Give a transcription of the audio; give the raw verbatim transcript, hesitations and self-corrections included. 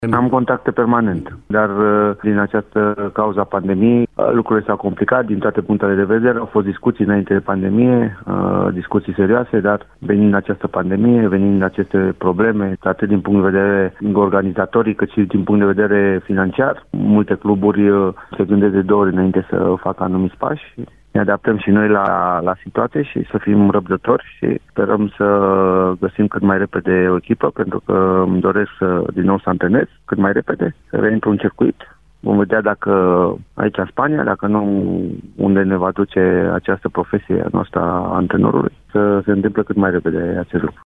Am contacte permanent, dar din această cauza pandemiei lucrurile s-au complicat din toate punctele de vedere. Au fost discuții înainte de pandemie, discuții serioase, dar venind această pandemie, venind aceste probleme, atât din punct de vedere organizatorii, cât și din punct de vedere financiar, multe cluburi se gândesc de două ori înainte să facă anumiți pași. Ne adaptăm și noi la, la situație și să fim răbdători și sperăm să găsim cât mai repede o echipă, pentru că îmi doresc să, din nou să antrenez cât mai repede, să reintru în circuit. Vom vedea dacă aici în Spania, dacă nu, unde ne va duce această profesie a noastră a antrenorului, să se întâmple cât mai repede acest lucru.